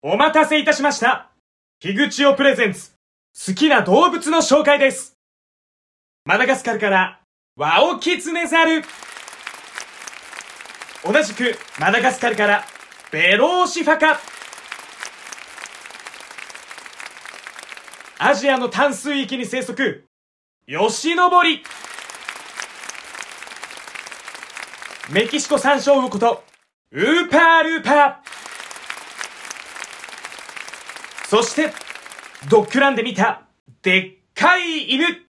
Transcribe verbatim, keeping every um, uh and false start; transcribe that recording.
お待たせいたしました。樋口オプレゼンツ、好きな動物の紹介です。マダガスカルからワオキツネザル。同じくマダガスカルからベローシファカ。アジアの淡水域に生息、ヨシノボリ。メキシコサンショウウオことウーパールーパー。そしてドッグランで見たでっかい犬。